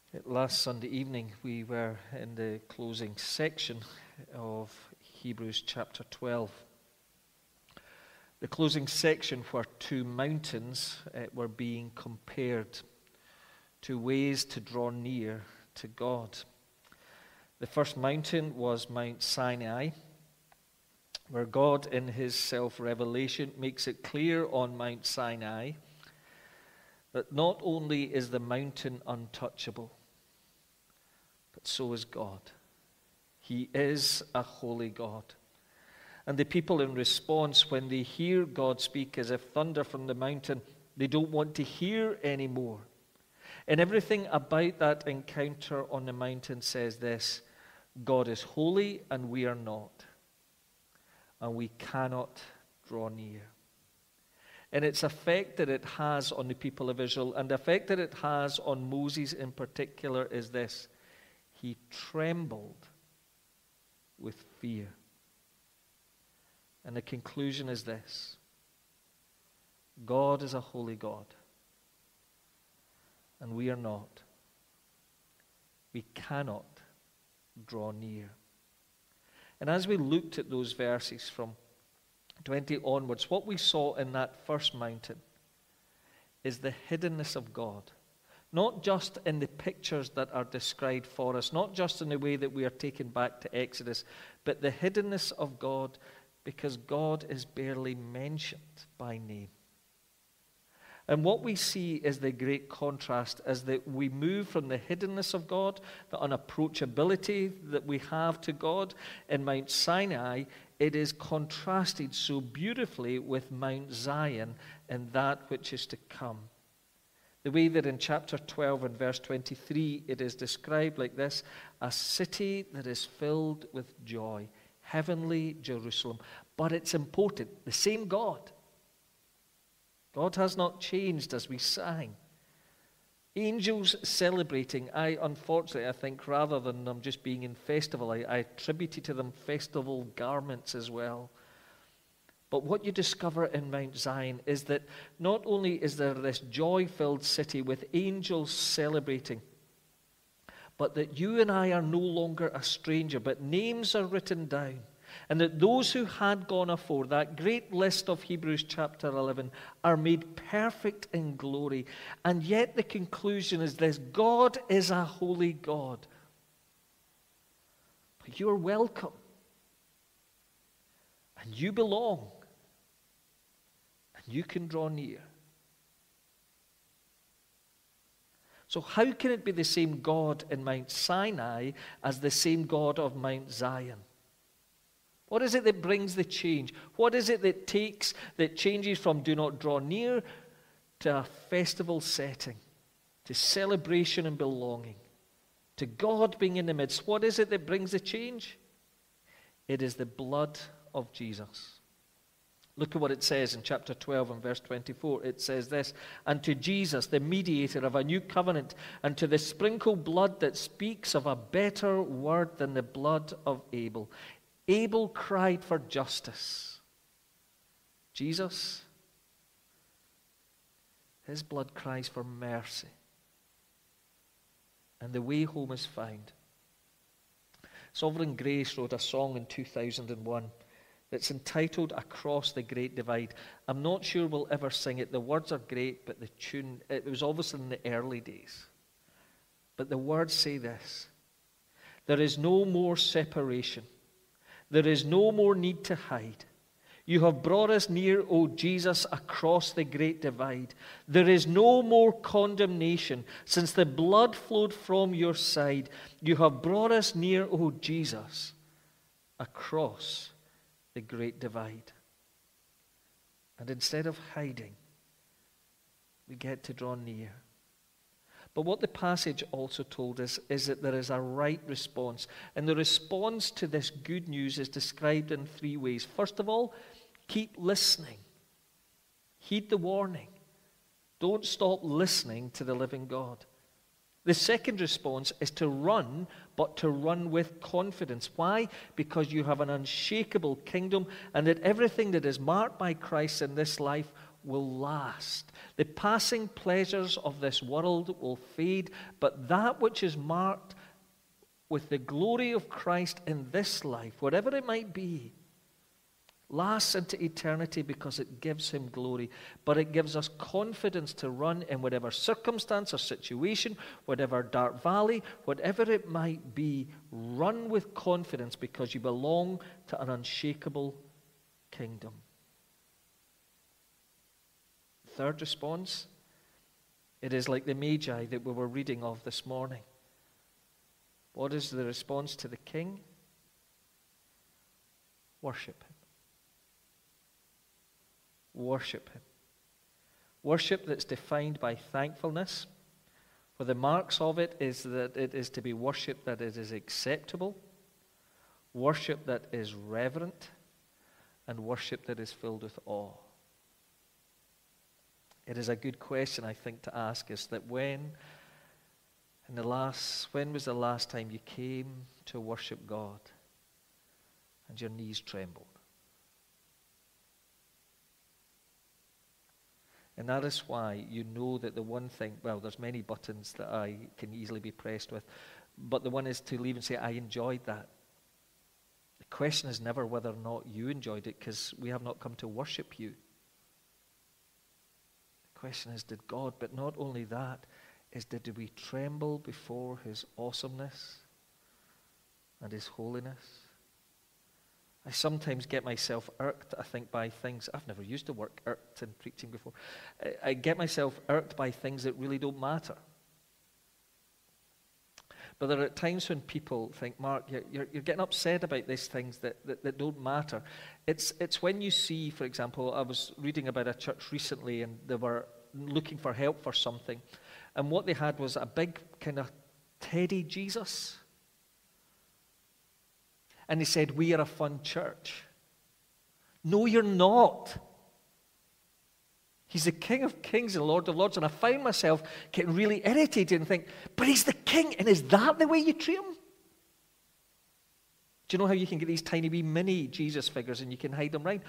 Last Sunday evening, we were in the closing section of Hebrews chapter 12. The closing section where two mountains were being compared, two ways to draw near to God. The first mountain was Mount Sinai, where God in his self-revelation makes it clear on Mount Sinai that not only is the mountain untouchable, but so is God. He is a holy God. And the people in response, when they hear God speak as if thunder from the mountain, they don't want to hear anymore. And everything about that encounter on the mountain says this: God is holy and we are not. And we cannot draw near. And its effect that it has on the people of Israel, and the effect that it has on Moses in particular, is this: he trembled with fear. And the conclusion is this: God is a holy God, and we are not. We cannot draw near. And as we looked at those verses from 20 onwards, what we saw in that first mountain is the hiddenness of God. Not just in the pictures that are described for us, not just in the way that we are taken back to Exodus, but the hiddenness of God, because God is barely mentioned by name. And what we see is the great contrast as that we move from the hiddenness of God, the unapproachability that we have to God in Mount Sinai. It is contrasted so beautifully with Mount Zion and that which is to come. The way that in chapter 12 and verse 23 it is described like this: a city that is filled with joy, heavenly Jerusalem. But it's important, the same God. God has not changed, as we sang. Angels celebrating. Unfortunately, I think rather than them just being in festival, I attributed to them festival garments as well. But what you discover in Mount Zion is that not only is there this joy-filled city with angels celebrating, but that you and I are no longer a stranger, but names are written down. And that those who had gone afore, that great list of Hebrews chapter 11, are made perfect in glory. And yet the conclusion is this: God is a holy God. But you're welcome. And you belong. And you can draw near. So how can it be the same God in Mount Sinai as the same God of Mount Zion? What is it that brings the change? What is it that changes from do not draw near to a festival setting, to celebration and belonging, to God being in the midst? What is it that brings the change? It is the blood of Jesus. Look at what it says in chapter 12 and verse 24. It says this: and to Jesus, the mediator of a new covenant, and to the sprinkled blood that speaks of a better word than the blood of Abel. Abel cried for justice. Jesus, his blood cries for mercy. And the way home is found. Sovereign Grace wrote a song in 2001 that's entitled Across the Great Divide. I'm not sure we'll ever sing it. The words are great, but the tune, it was obviously in the early days. But the words say this: there is no more separation. There is no more need to hide. You have brought us near, O Jesus, across the great divide. There is no more condemnation, since the blood flowed from your side. You have brought us near, O Jesus, across the great divide. And instead of hiding, we get to draw near. But what the passage also told us is that there is a right response. And the response to this good news is described in three ways. First of all, keep listening. Heed the warning. Don't stop listening to the living God. The second response is to run, but to run with confidence. Why? Because you have an unshakable kingdom, and that everything that is marked by Christ in this life will last. The passing pleasures of this world will fade, but that which is marked with the glory of Christ in this life, whatever it might be, lasts into eternity because it gives him glory. But it gives us confidence to run in whatever circumstance or situation, whatever dark valley, whatever it might be. Run with confidence because you belong to an unshakable kingdom. Third response, it is like the Magi that we were reading of this morning. What is the response to the king? Worship him. Worship him. Worship that's defined by thankfulness, where the marks of it is that it is to be worship that it is acceptable, worship that is reverent, and worship that is filled with awe. It is a good question, I think, to ask is that when was the last time you came to worship God and your knees trembled? And that is why you know that the one thing, well, there's many buttons that I can easily be pressed with, but the one is to leave and say, I enjoyed that. The question is never whether or not you enjoyed it, because we have not come to worship you. The question is, did God? But not only that, did we tremble before his awesomeness and his holiness? I sometimes get myself irked, I think, by things. I've never used the word irked in preaching before. I get myself irked by things that really don't matter. But there are times when people think, Mark, you're getting upset about these things that don't matter. It's when you see, for example, I was reading about a church recently and they were looking for help for something. And what they had was a big kind of teddy Jesus. And they said, we are a fun church. No, you're not. He's the King of Kings and Lord of Lords. And I found myself getting really irritated and think, but he's the King, and is that the way you treat him? Do you know how you can get these tiny wee mini Jesus figures and you can hide them around?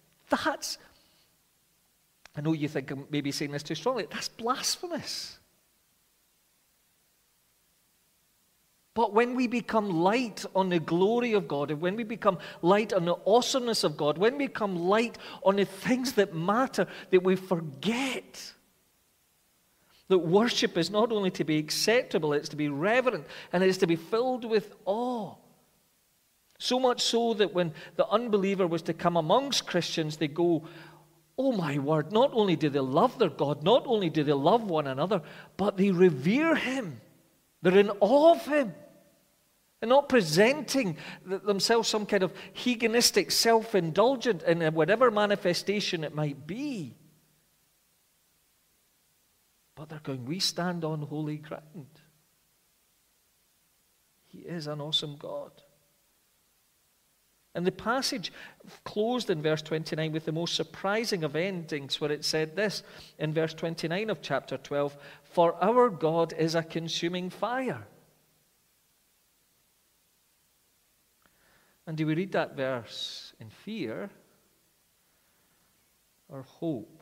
I know you think I'm maybe saying this too strongly. That's blasphemous. But when we become light on the glory of God, and when we become light on the awesomeness of God, when we become light on the things that matter, that we forget that worship is not only to be acceptable, it's to be reverent, and it's to be filled with awe. So much so that when the unbeliever was to come amongst Christians, they go, oh my word, not only do they love their God, not only do they love one another, but they revere him. They're in awe of him. And not presenting themselves some kind of hedonistic, self-indulgent in whatever manifestation it might be. But they're going, we stand on holy ground. He is an awesome God. And the passage closed in verse 29 with the most surprising of endings, where it said this in verse 29 of chapter 12, for our God is a consuming fire. And do we read that verse in fear or hope?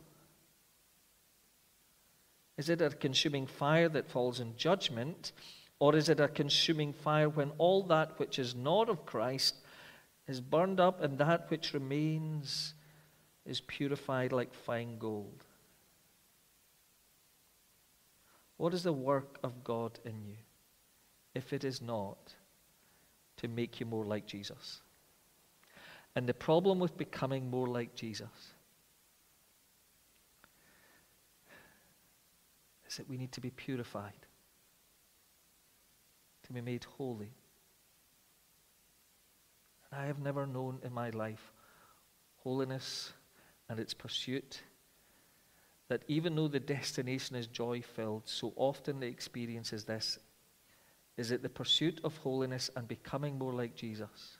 Is it a consuming fire that falls in judgment, or is it a consuming fire when all that which is not of Christ is burned up and that which remains is purified like fine gold? What is the work of God in you, if it is not to make you more like Jesus? And the problem with becoming more like Jesus is that we need to be purified, to be made holy. And I have never known in my life holiness and its pursuit, that even though the destination is joy-filled, so often the experience is this, is that the pursuit of holiness and becoming more like Jesus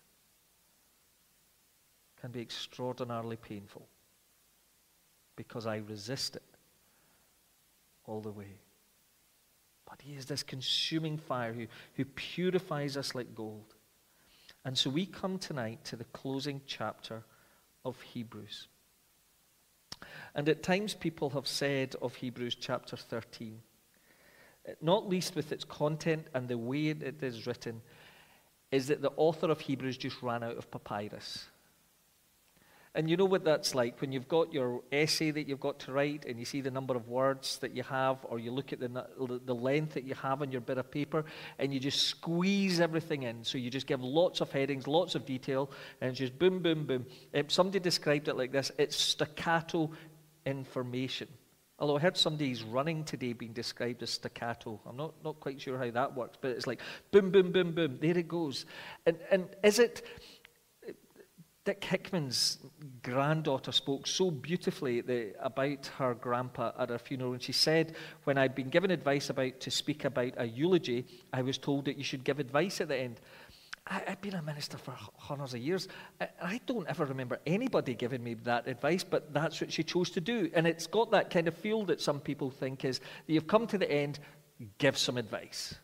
can be extraordinarily painful because I resist it all the way. But he is this consuming fire who purifies us like gold. And so we come tonight to the closing chapter of Hebrews. And at times people have said of Hebrews chapter 13, not least with its content and the way it is written, is that the author of Hebrews just ran out of papyrus. And you know what that's like when you've got your essay that you've got to write and you see the number of words that you have, or you look at the length that you have on your bit of paper and you just squeeze everything in. So you just give lots of headings, lots of detail, and it's just boom, boom, boom. Somebody described it like this: it's staccato information. Although I heard somebody's running today being described as staccato. I'm not quite sure how that works, but it's like boom, boom, boom, boom. There it goes. And is it... Dick Hickman's granddaughter spoke so beautifully about her grandpa at her funeral. And she said, when I'd been given advice to speak about a eulogy, I was told that you should give advice at the end. I've been a minister for hundreds of years. I don't ever remember anybody giving me that advice, but that's what she chose to do. And it's got that kind of feel that some people think is that you've come to the end, give some advice.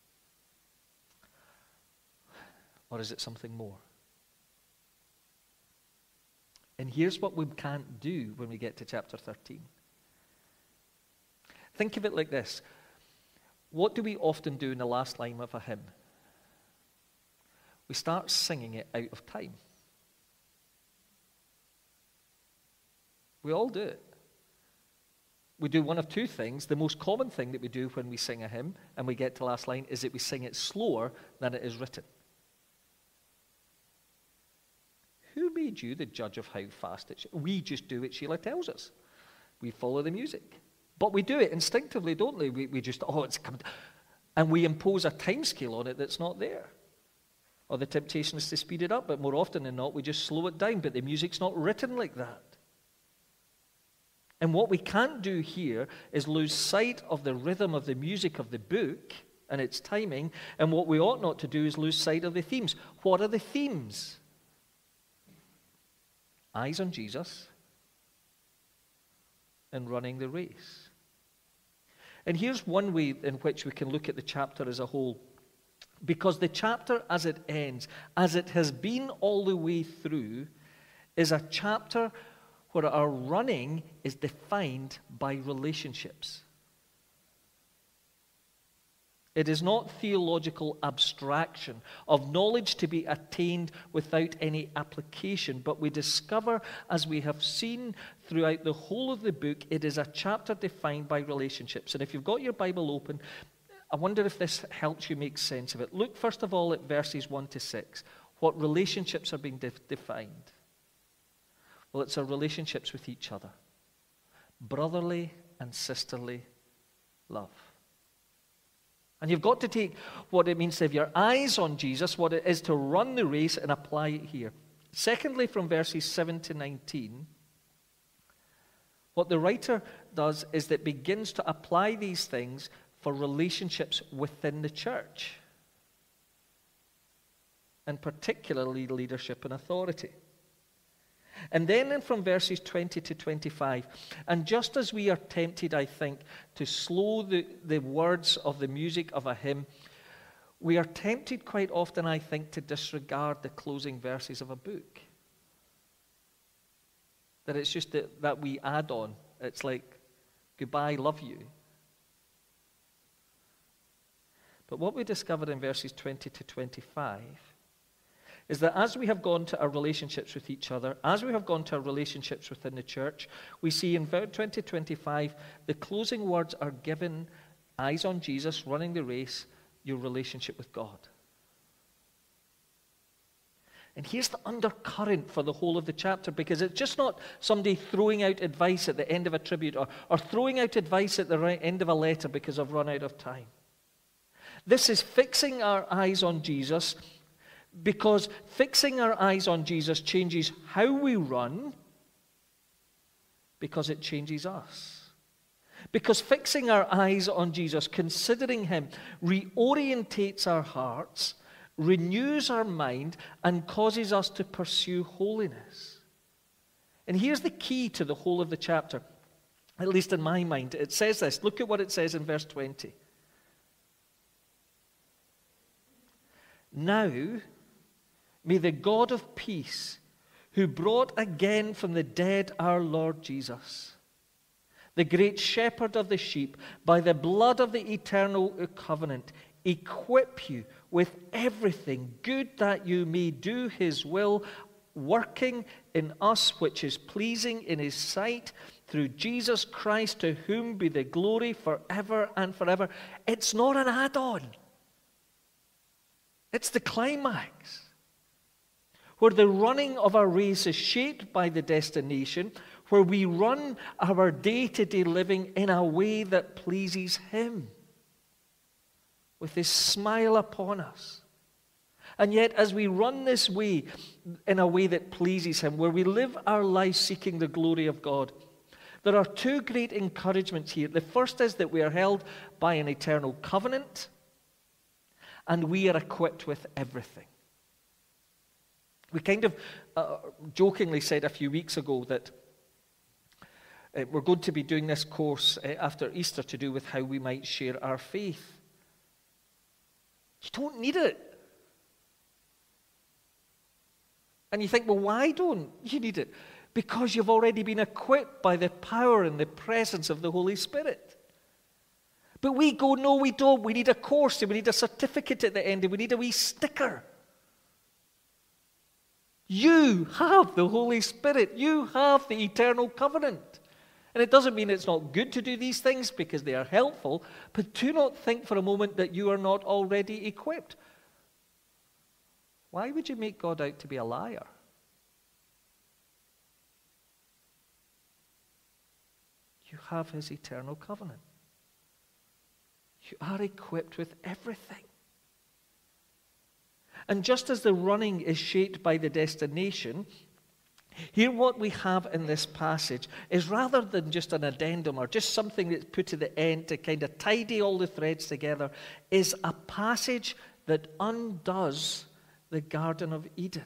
Or is it something more? And here's what we can't do when we get to chapter 13. Think of it like this. What do we often do in the last line of a hymn? We start singing it out of time. We all do it. We do one of two things. The most common thing that we do when we sing a hymn and we get to the last line is that we sing it slower than it is written. Who made you the judge of how fast it should? We just do what Sheila tells us. We follow the music. But we do it instinctively, don't we? We just, it's coming. And we impose a time scale on it that's not there. Or the temptation is to speed it up, but more often than not, we just slow it down. But the music's not written like that. And what we can't do here is lose sight of the rhythm of the music of the book and its timing. And what we ought not to do is lose sight of the themes. What are the themes? Eyes on Jesus and running the race. And here's one way in which we can look at the chapter as a whole. Because the chapter as it ends, as it has been all the way through, is a chapter where our running is defined by relationships. It is not theological abstraction of knowledge to be attained without any application, but we discover, as we have seen throughout the whole of the book, it is a chapter defined by relationships. And if you've got your Bible open, I wonder if this helps you make sense of it. Look first of all at verses 1 to 6. What relationships are being defined? Well, it's our relationships with each other. Brotherly and sisterly love. And you've got to take what it means to have your eyes on Jesus, what it is to run the race, and apply it here. Secondly, from verses 7 to 19, what the writer does is that begins to apply these things for relationships within the church, and particularly leadership and authority. And then from verses 20 to 25, and just as we are tempted, I think, to slow the words of the music of a hymn, we are tempted quite often, I think, to disregard the closing verses of a book. That it's just that we add on. It's like, goodbye, love you. But what we discover in verses 20 to 25 is that as we have gone to our relationships with each other, as we have gone to our relationships within the church, we see in verse 20-25, the closing words are given, eyes on Jesus, running the race, your relationship with God. And here's the undercurrent for the whole of the chapter, because it's just not somebody throwing out advice at the end of a tribute or throwing out advice at the end of a letter because I've run out of time. This is fixing our eyes on Jesus, because fixing our eyes on Jesus changes how we run, because it changes us. Because fixing our eyes on Jesus, considering him, reorientates our hearts, renews our mind, and causes us to pursue holiness. And here's the key to the whole of the chapter, at least in my mind. It says this. Look at what it says in verse 20. Now, may the God of peace, who brought again from the dead our Lord Jesus, the great shepherd of the sheep, by the blood of the eternal covenant, equip you with everything good that you may do his will, working in us which is pleasing in his sight, through Jesus Christ, to whom be the glory forever and forever. It's not an add-on. It's the climax, where the running of our race is shaped by the destination, where we run our day-to-day living in a way that pleases him, with his smile upon us. And yet, as we run this way in a way that pleases him, where we live our lives seeking the glory of God, there are two great encouragements here. The first is that we are held by an eternal covenant, and we are equipped with everything. We kind of jokingly said a few weeks ago that we're going to be doing this course after Easter to do with how we might share our faith. You don't need it. And you think, well, why don't you need it? Because you've already been equipped by the power and the presence of the Holy Spirit. But we go, no, we don't. We need a course, and we need a certificate at the end, and we need a wee sticker. You have the Holy Spirit. You have the eternal covenant. And it doesn't mean it's not good to do these things, because they are helpful, but do not think for a moment that you are not already equipped. Why would you make God out to be a liar? You have his eternal covenant. You are equipped with everything. And just as the running is shaped by the destination, here what we have in this passage is, rather than just an addendum or just something that's put to the end to kind of tidy all the threads together, is a passage that undoes the Garden of Eden.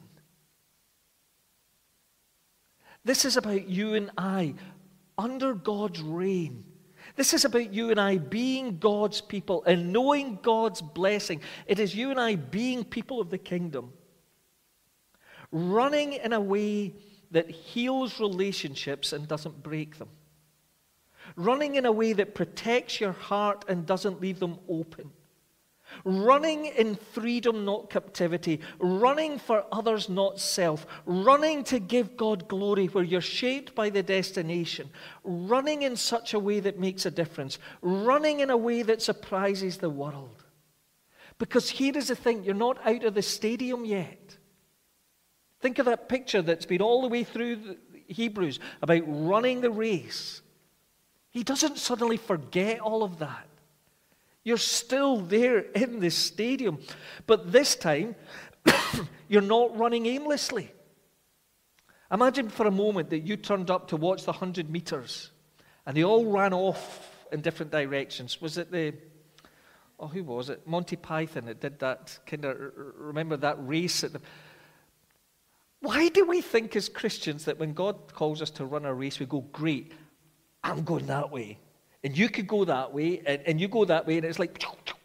This is about you and I under God's reign. This is about you and I being God's people and knowing God's blessing. It is you and I being people of the kingdom, running in a way that heals relationships and doesn't break them, running in a way that protects your heart and doesn't leave them open, running in freedom, not captivity, running for others, not self, running to give God glory where you're shaped by the destination, running in such a way that makes a difference, running in a way that surprises the world. Because here is the thing, you're not out of the stadium yet. Think of that picture that's been all the way through the Hebrews about running the race. He doesn't suddenly forget all of that. You're still there in this stadium. But this time, you're not running aimlessly. Imagine for a moment that you turned up to watch the 100 meters and they all ran off in different directions. Was it who was it? Monty Python that did that kind of, remember that race at the... Why do we think as Christians that when God calls us to run a race, we go, great, I'm going that way. And you could go that way, and you go that way, and it's like...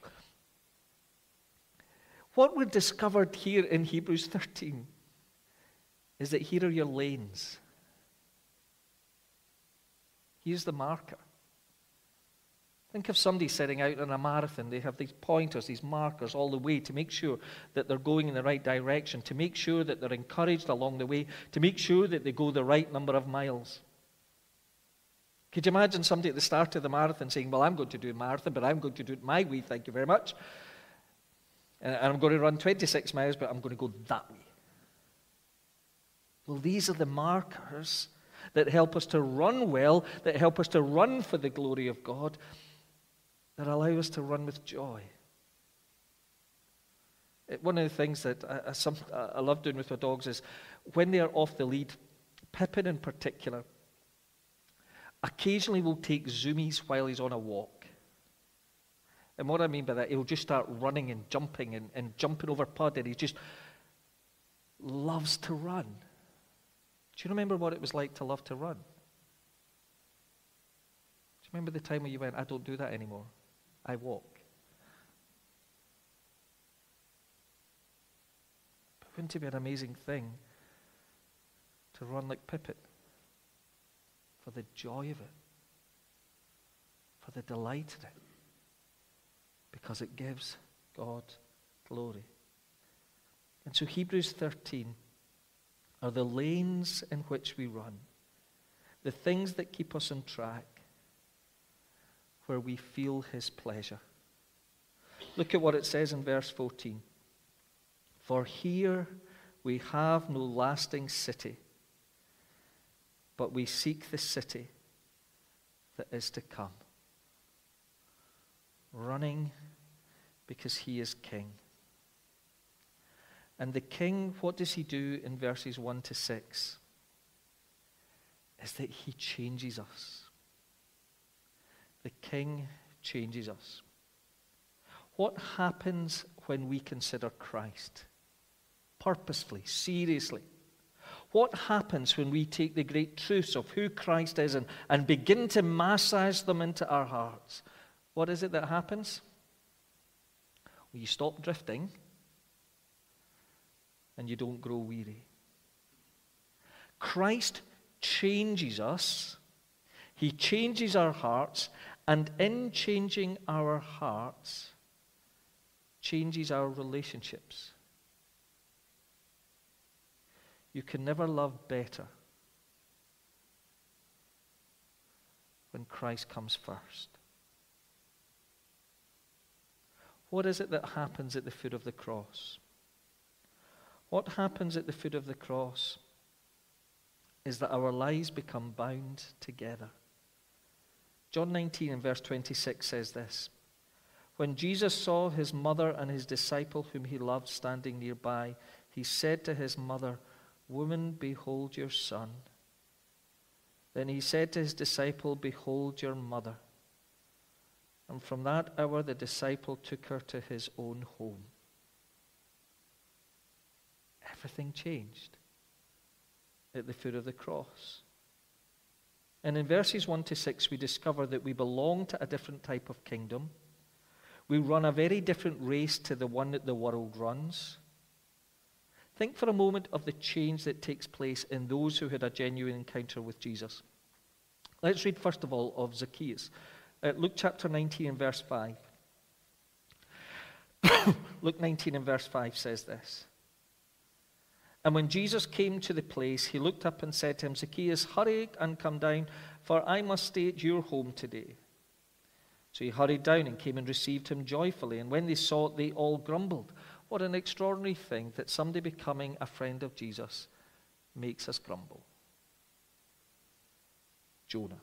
What we've discovered here in Hebrews 13 is that here are your lanes. Here's the marker. Think of somebody setting out on a marathon. They have these pointers, these markers all the way to make sure that they're going in the right direction, to make sure that they're encouraged along the way, to make sure that they go the right number of miles. Could you imagine somebody at the start of the marathon saying, well, I'm going to do a marathon, but I'm going to do it my way, thank you very much. And I'm going to run 26 miles, but I'm going to go that way. Well, these are the markers that help us to run well, that help us to run for the glory of God, that allow us to run with joy. One of the things that I love doing with my dogs is when they are off the lead, Pippin in particular, occasionally will take zoomies while he's on a walk. And what I mean by that, he'll just start running and jumping over Pud, and he just loves to run. Do you remember what it was like to love to run? Do you remember the time when you went, I don't do that anymore, I walk? But wouldn't it be an amazing thing to run like Pippet for the joy of it, for the delight in it, because it gives God glory. And so Hebrews 13 are the lanes in which we run, the things that keep us on track, where we feel his pleasure. Look at what it says in verse 14. For here we have no lasting city, but we seek the city that is to come. Running because he is king. And the king, what does he do in verses 1 to 6? Is that he changes us. The king changes us. What happens when we consider Christ? Purposefully, seriously. What happens when we take the great truths of who Christ is and begin to massage them into our hearts? What is it that happens? Well, you stop drifting and you don't grow weary. Christ changes us. He changes our hearts, and in changing our hearts, changes our relationships. You can never love better when Christ comes first. What is it that happens at the foot of the cross? What happens at the foot of the cross is that our lives become bound together. John 19 and verse 26 says this. When Jesus saw his mother and his disciple whom he loved standing nearby, he said to his mother, Woman, behold your son. Then he said to his disciple, Behold your mother. And from that hour the disciple took her to his own home. Everything changed at the foot of the cross. And in verses 1 to 6 we discover that we belong to a different type of kingdom. We run a very different race to the one that the world runs. Think for a moment of the change that takes place in those who had a genuine encounter with Jesus. Let's read first of all of Zacchaeus. Luke chapter 19 and verse 5. Luke 19 and verse 5 says this. And when Jesus came to the place, he looked up and said to him, Zacchaeus, hurry and come down, for I must stay at your home today. So he hurried down and came and received him joyfully. And when they saw it, they all grumbled. What an extraordinary thing that somebody becoming a friend of Jesus makes us grumble. Jonah.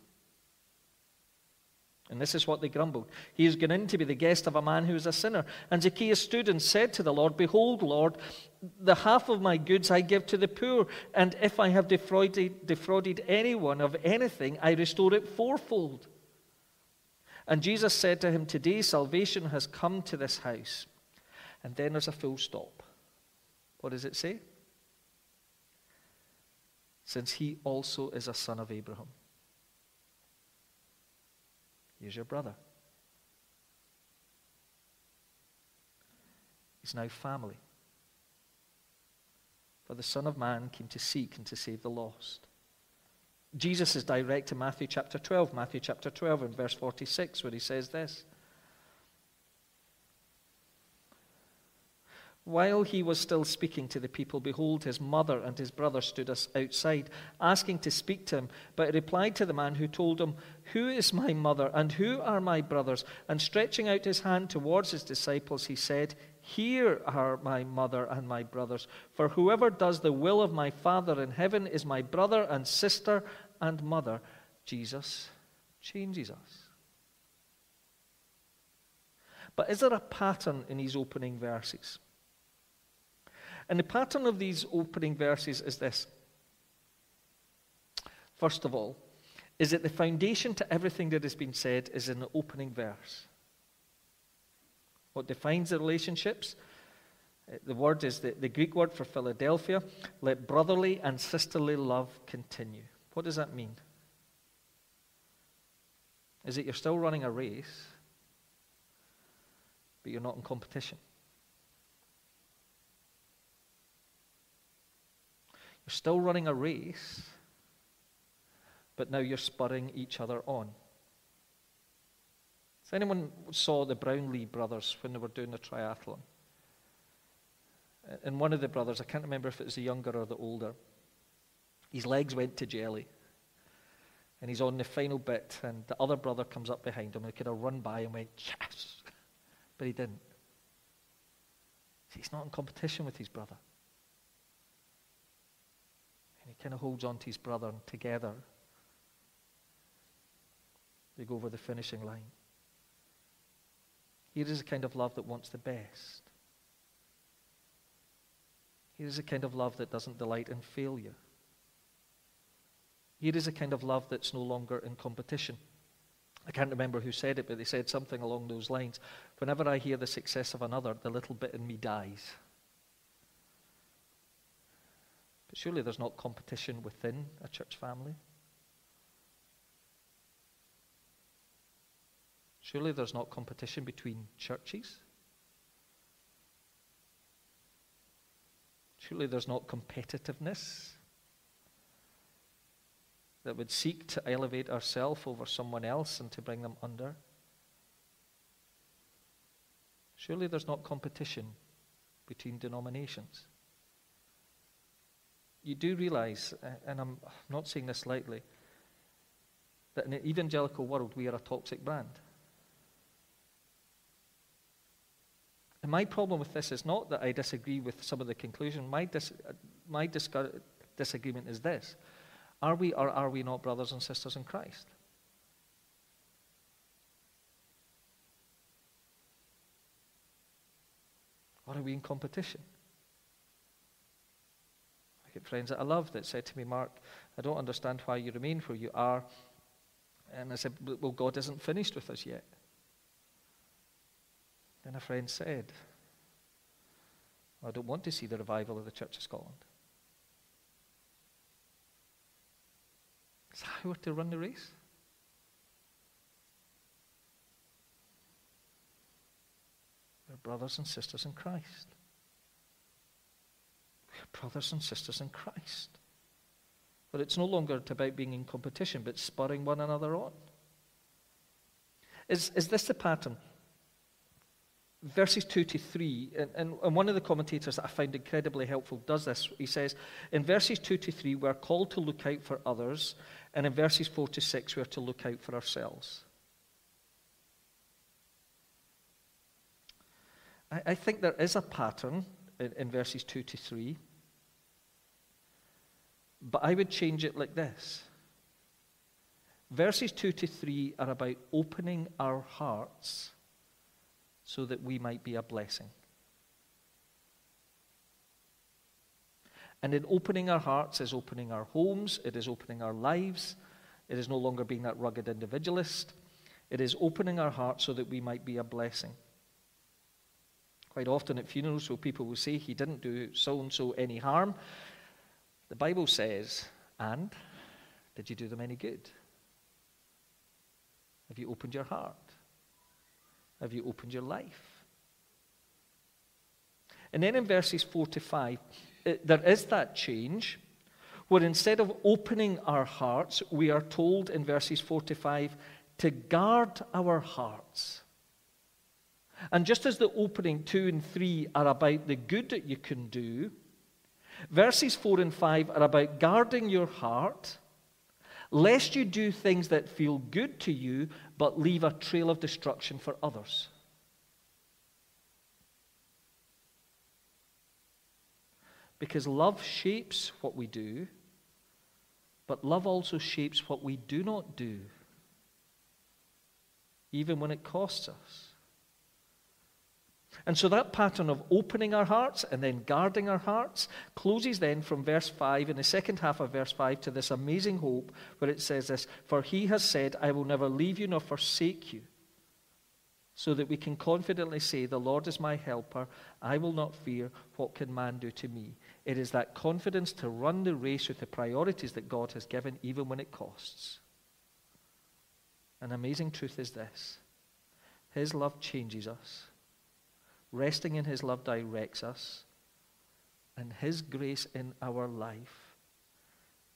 And this is what they grumbled. He is gone in to be the guest of a man who is a sinner. And Zacchaeus stood and said to the Lord, Behold, Lord, the half of my goods I give to the poor, and if I have defrauded anyone of anything, I restore it fourfold. And Jesus said to him, Today salvation has come to this house. And then there's a full stop. What does it say? Since he also is a son of Abraham. Here's your brother. He's now family. For the Son of Man came to seek and to save the lost. Jesus is direct to Matthew chapter 12 and verse 46, where he says this. While he was still speaking to the people, behold, his mother and his brother stood outside, asking to speak to him. But he replied to the man who told him, Who is my mother and who are my brothers? And stretching out his hand towards his disciples, he said, Here are my mother and my brothers. For whoever does the will of my Father in heaven is my brother and sister and mother. Jesus changes us. But is there a pattern in these opening verses? And the pattern of these opening verses is this. First of all, is that the foundation to everything that has been said is in the opening verse. What defines the relationships? The word is the Greek word for Philadelphia. Let brotherly and sisterly love continue. What does that mean? Is it you're still running a race, but you're not in competition? You're still running a race, but now you're spurring each other on. If anyone saw the Brownlee brothers when they were doing the triathlon, and one of the brothers, I can't remember if it was the younger or the older, his legs went to jelly. And he's on the final bit, and the other brother comes up behind him and could have run by and went, yes! But he didn't. See, he's not in competition with his brother. And he kind of holds on to his brother, and together they go over the finishing line. Here is a kind of love that wants the best. Here is a kind of love that doesn't delight in failure. Here is a kind of love that's no longer in competition. I can't remember who said it, but they said something along those lines. Whenever I hear the success of another, the little bit in me dies. But surely there's not competition within a church family. Surely there's not competition between churches. Surely there's not competitiveness that would seek to elevate ourselves over someone else and to bring them under. Surely there's not competition between denominations. You do realize, and I'm not saying this lightly, that in an evangelical world we are a toxic brand. And my problem with this is not that I disagree with some of the conclusion. My disagreement is this. Are we or are we not brothers and sisters in Christ? Or are we in competition? I get friends that I love that said to me, Mark, I don't understand why you remain where you are. And I said, well, God isn't finished with us yet. Then a friend said, I don't want to see the revival of the Church of Scotland. Is that how we're to run the race? We're brothers and sisters in Christ. We're brothers and sisters in Christ. But it's no longer about being in competition, but spurring one another on. Is this the pattern? Verses 2 to 3, and one of the commentators that I find incredibly helpful does this. He says, in verses 2 to 3, we're called to look out for others, and in verses 4 to 6, we're to look out for ourselves. I think there is a pattern in verses 2 to 3, but I would change it like this. Verses 2 to 3 are about opening our hearts so that we might be a blessing. And in opening our hearts is opening our homes, it is opening our lives, it is no longer being that rugged individualist, it is opening our hearts so that we might be a blessing. Quite often at funerals, so people will say, he didn't do so-and-so any harm. The Bible says, and did you do them any good? Have you opened your heart? Have you opened your life? And then in verses 4 to 5, there is that change where instead of opening our hearts, we are told in verses 4 to 5 to guard our hearts. And just as the opening 2 and 3 are about the good that you can do, verses 4 and 5 are about guarding your heart, lest you do things that feel good to you, but leave a trail of destruction for others. Because love shapes what we do, but love also shapes what we do not do, even when it costs us. And so that pattern of opening our hearts and then guarding our hearts closes then from verse 5, in the second half of verse 5, to this amazing hope where it says this, for he has said, I will never leave you nor forsake you. So that we can confidently say, the Lord is my helper, I will not fear, what can man do to me? It is that confidence to run the race with the priorities that God has given, even when it costs. An amazing truth is this, his love changes us. Resting in his love directs us, and his grace in our life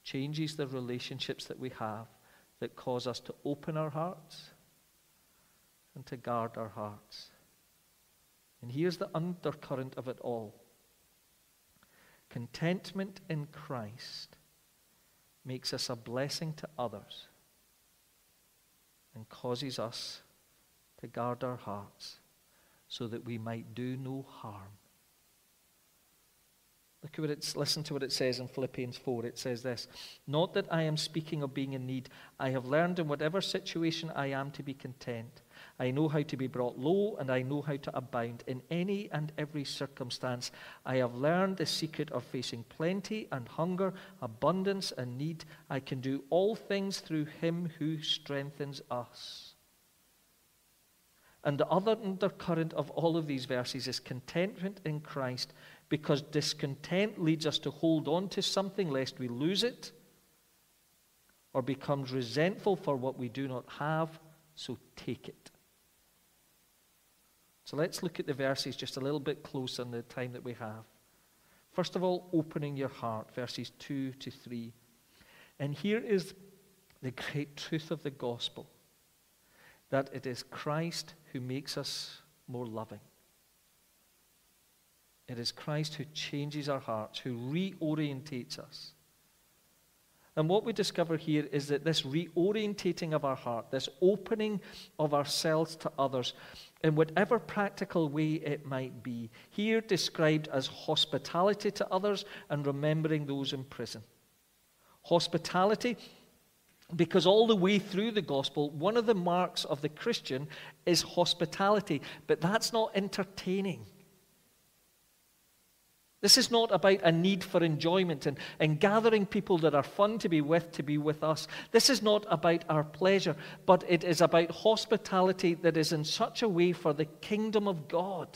changes the relationships that we have that cause us to open our hearts and to guard our hearts. And here's the undercurrent of it all. Contentment in Christ makes us a blessing to others and causes us to guard our hearts so that we might do no harm. Listen to what it says in Philippians 4. It says this: "Not that I am speaking of being in need. I have learned in whatever situation I am to be content. I know how to be brought low, and I know how to abound in any and every circumstance. I have learned the secret of facing plenty and hunger, abundance and need. I can do all things through him who strengthens us." And the other undercurrent of all of these verses is contentment in Christ, because discontent leads us to hold on to something lest we lose it, or becomes resentful for what we do not have, so take it. So let's look at the verses just a little bit closer in the time that we have. First of all, opening your heart, verses 2 to 3. And here is the great truth of the gospel, that it is Christ who makes us more loving. It is Christ who changes our hearts, who reorientates us. And what we discover here is that this reorientating of our heart, this opening of ourselves to others, in whatever practical way it might be, here described as hospitality to others and remembering those in prison. Hospitality, because all the way through the gospel, one of the marks of the Christian is hospitality, but that's not entertaining. This is not about a need for enjoyment and gathering people that are fun to be with us. This is not about our pleasure, but it is about hospitality that is in such a way for the kingdom of God.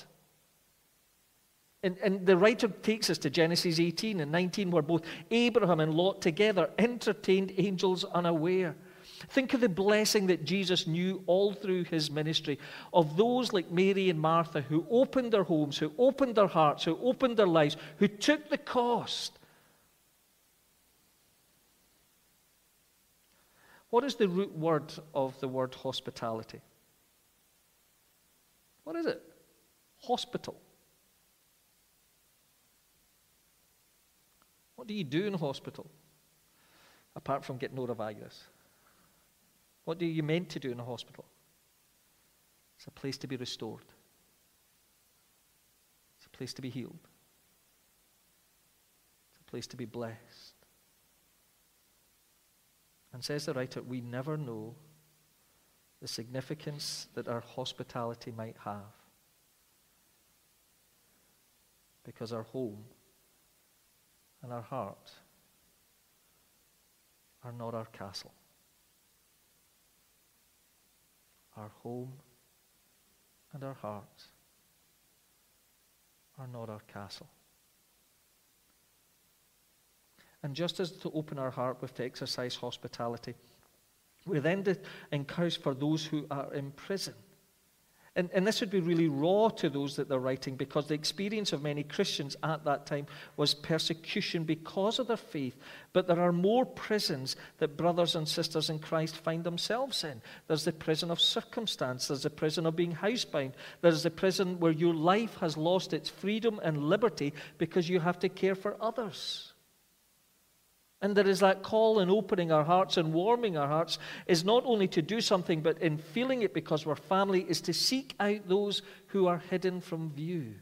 And the writer takes us to Genesis 18 and 19, where both Abraham and Lot together entertained angels unaware. Think of the blessing that Jesus knew all through his ministry of those like Mary and Martha who opened their homes, who opened their hearts, who opened their lives, who took the cost. What is the root word of the word hospitality? What is it? Hospital. What do you do in hospital apart from get norovirus? What are you meant to do in a hospital? It's a place to be restored. It's a place to be healed. It's a place to be blessed. And says the writer, we never know the significance that our hospitality might have, because our home and our heart are not our castle. Our home and our hearts are not our castle. And just as to open our heart with to exercise hospitality, we're then encouraged for those who are in prison. And this would be really raw to those that they're writing, because the experience of many Christians at that time was persecution because of their faith. But there are more prisons that brothers and sisters in Christ find themselves in. There's the prison of circumstance. There's the prison of being housebound. There's the prison where your life has lost its freedom and liberty because you have to care for others. And there is that call in opening our hearts and warming our hearts is not only to do something, but in feeling it because we're family, is to seek out those who are hidden from view.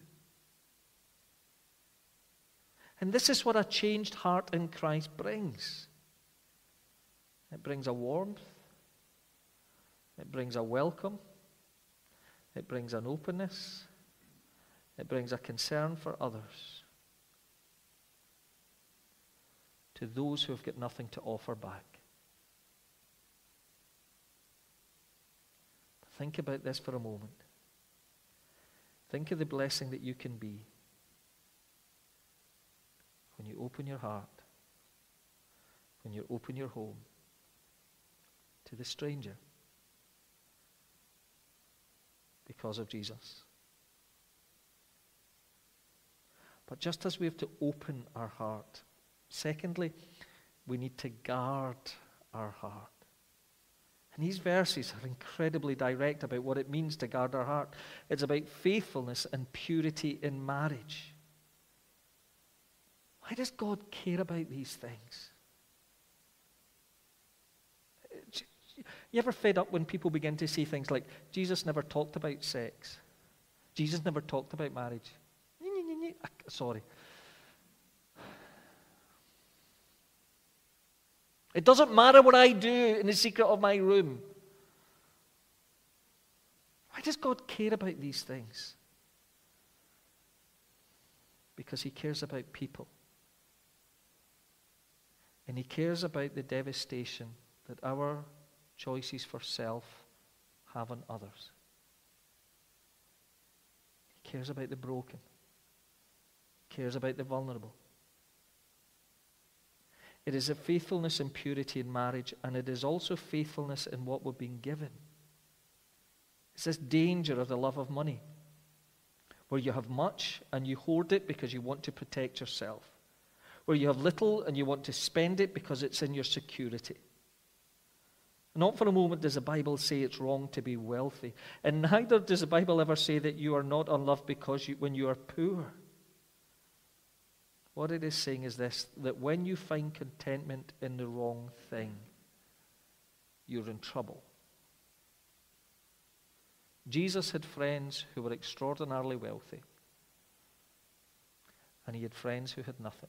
And this is what a changed heart in Christ brings. It brings a warmth. It brings a welcome. It brings an openness. It brings a concern for others. To those who have got nothing to offer back. Think about this for a moment. Think of the blessing that you can be when you open your heart, when you open your home to the stranger because of Jesus. But just as we have to open our heart, secondly, we need to guard our heart. And these verses are incredibly direct about what it means to guard our heart. It's about faithfulness and purity in marriage. Why does God care about these things? You ever fed up when people begin to say things like, Jesus never talked about sex? Jesus never talked about marriage? Sorry. It doesn't matter what I do in the secret of my room. Why does God care about these things? Because he cares about people. And he cares about the devastation that our choices for self have on others. He cares about the broken. He cares about the vulnerable. It is a faithfulness and purity in marriage, and it is also faithfulness in what we're being given. It's this danger of the love of money, where you have much and you hoard it because you want to protect yourself, where you have little and you want to spend it because it's in your security. Not for a moment does the Bible say it's wrong to be wealthy, and neither does the Bible ever say that you are not unloved because when you are poor. What it is saying is this, that when you find contentment in the wrong thing, you're in trouble. Jesus had friends who were extraordinarily wealthy, and he had friends who had nothing.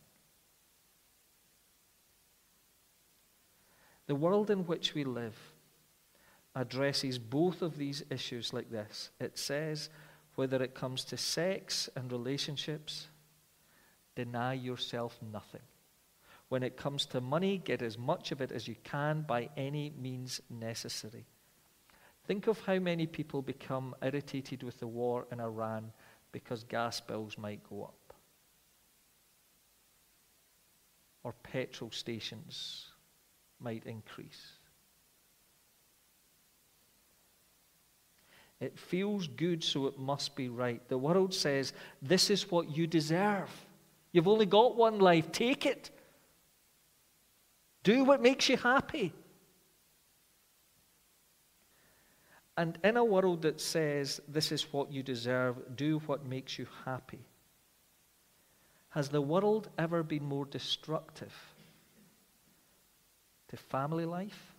The world in which we live addresses both of these issues like this. It says, whether it comes to sex and relationships, deny yourself nothing. When it comes to money, get as much of it as you can by any means necessary. Think of how many people become irritated with the war in Iran because gas bills might go up, or petrol stations might increase. It feels good, so it must be right. The world says, this is what you deserve. You've only got one life. Take it. Do what makes you happy. And in a world that says, this is what you deserve, do what makes you happy, has the world ever been more destructive to family life,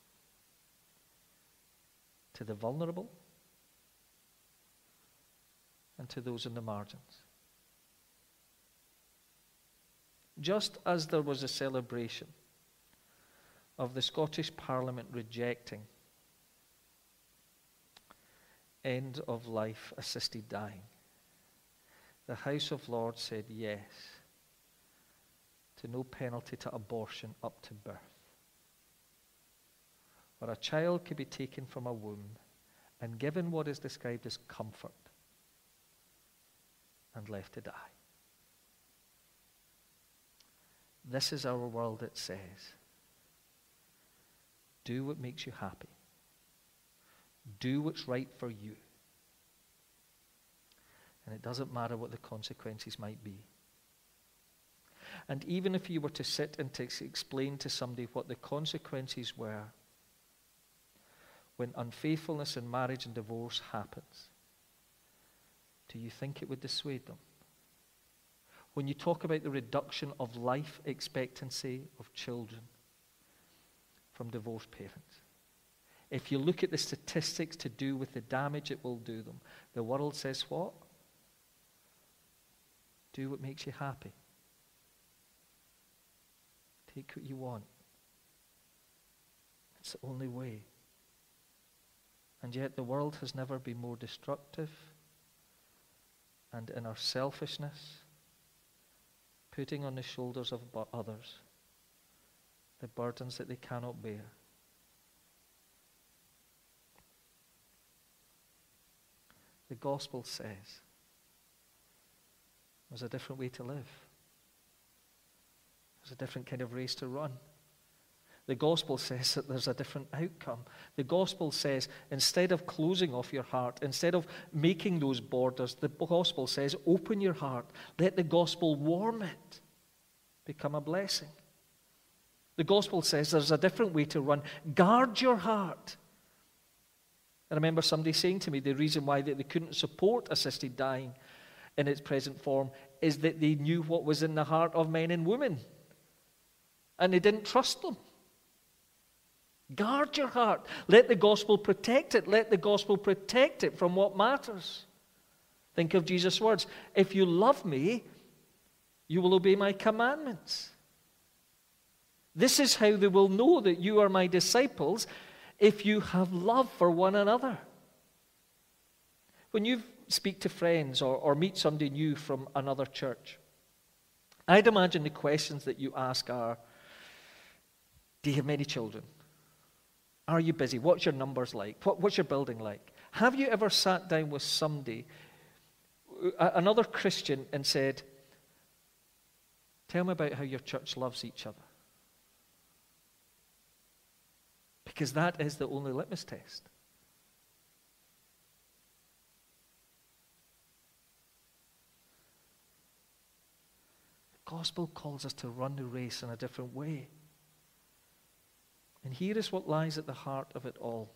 to the vulnerable, and to those in the margins? Just as there was a celebration of the Scottish Parliament rejecting end-of-life assisted dying, the House of Lords said yes to no penalty to abortion up to birth, where a child could be taken from a womb and given what is described as comfort and left to die. This is our world that says, do what makes you happy. Do what's right for you. And it doesn't matter what the consequences might be. And even if you were to sit and to explain to somebody what the consequences were when unfaithfulness in marriage and divorce happens, do you think it would dissuade them? When you talk about the reduction of life expectancy of children from divorced parents, if you look at the statistics to do with the damage it will do them, the world says what? Do what makes you happy. Take what you want. It's the only way. And yet the world has never been more destructive, and in our selfishness, putting on the shoulders of others the burdens that they cannot bear. The gospel says there's a different way to live. There's a different kind of race to run. The gospel says that there's a different outcome. The gospel says instead of closing off your heart, instead of making those borders, the gospel says open your heart. Let the gospel warm it. Become a blessing. The gospel says there's a different way to run. Guard your heart. I remember somebody saying to me the reason why they couldn't support assisted dying in its present form is that they knew what was in the heart of men and women. And they didn't trust them. Guard your heart. Let the gospel protect it. Let the gospel protect it from what matters. Think of Jesus' words. If you love me, you will obey my commandments. This is how they will know that you are my disciples, if you have love for one another. When you speak to friends or meet somebody new from another church, I'd imagine the questions that you ask are, do you have many children? Are you busy? What's your numbers like? What's your building like? Have you ever sat down with somebody, another Christian, and said, tell me about how your church loves each other? Because that is the only litmus test. The gospel calls us to run the race in a different way. And here is what lies at the heart of it all,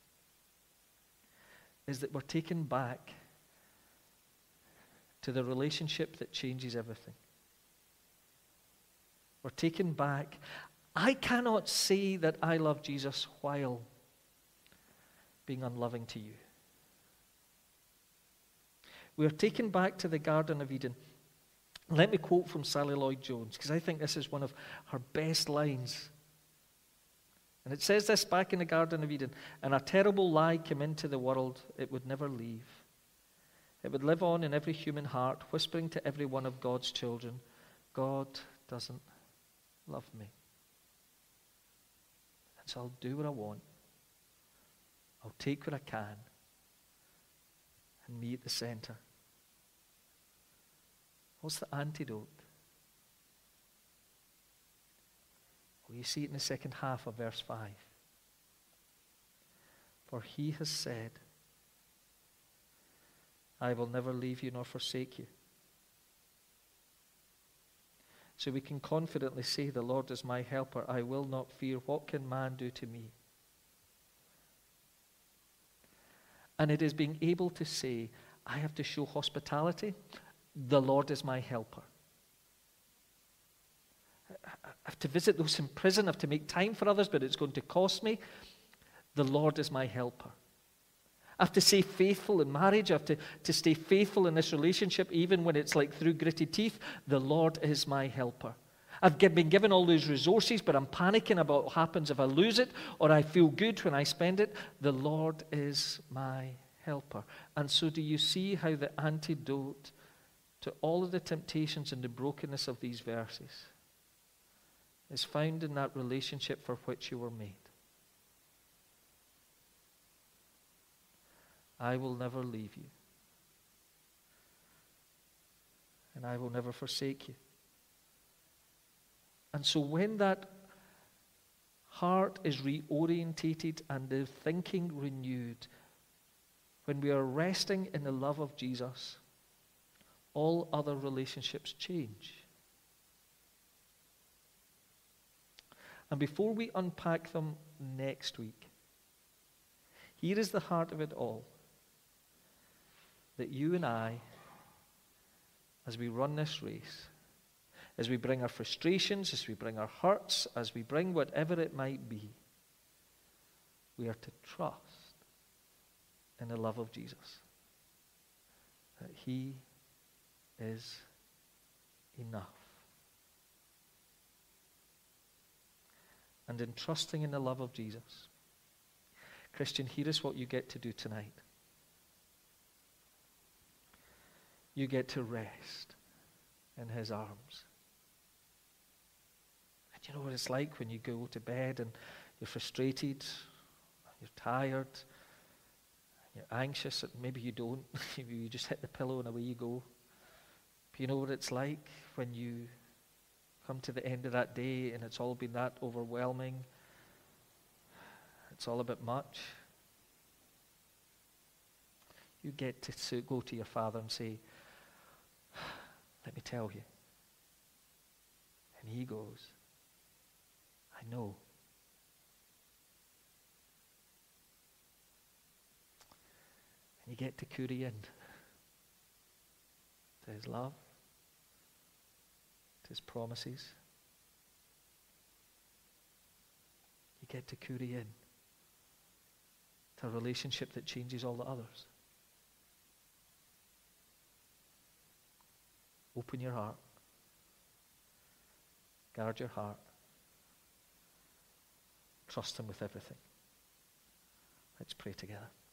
is that we're taken back to the relationship that changes everything. We're taken back. I cannot say that I love Jesus while being unloving to you. We are taken back to the Garden of Eden. Let me quote from Sally Lloyd-Jones, because I think this is one of her best lines. And it says this back in the Garden of Eden: and a terrible lie came into the world it would never leave. It would live on in every human heart, whispering to every one of God's children, God doesn't love me. And so I'll do what I want. I'll take what I can. And me at the center. What's the antidote? Well, you see it in the second half of verse 5. For he has said, I will never leave you nor forsake you. So we can confidently say, the Lord is my helper. I will not fear. What can man do to me? And it is being able to say, I have to show hospitality. The Lord is my helper. I have to visit those in prison. I have to make time for others, but it's going to cost me. The Lord is my helper. I have to stay faithful in marriage. I have to stay faithful in this relationship, even when it's like through gritted teeth. The Lord is my helper. I've been given all those resources, but I'm panicking about what happens if I lose it, or I feel good when I spend it. The Lord is my helper. And so do you see how the antidote to all of the temptations and the brokenness of these verses is found in that relationship for which you were made? I will never leave you, and I will never forsake you. And so when that heart is reorientated and the thinking renewed, when we are resting in the love of Jesus, all other relationships change. And before we unpack them next week, here is the heart of it all. That you and I, as we run this race, as we bring our frustrations, as we bring our hurts, as we bring whatever it might be, we are to trust in the love of Jesus. That he is enough. And in trusting in the love of Jesus, Christian, here is what you get to do tonight. You get to rest in his arms. And you know what it's like when you go to bed and you're frustrated, you're tired, you're anxious, and maybe you don't. Maybe you just hit the pillow and away you go. But you know what it's like when you come to the end of that day and it's all been that overwhelming. It's all a bit much. You get to go to your Father and say, let me tell you. And he goes, I know. And you get to key in to his love, to his promises. You get to key in to a relationship that changes all the others. Open your heart. Guard your heart. Trust him with everything. Let's pray together.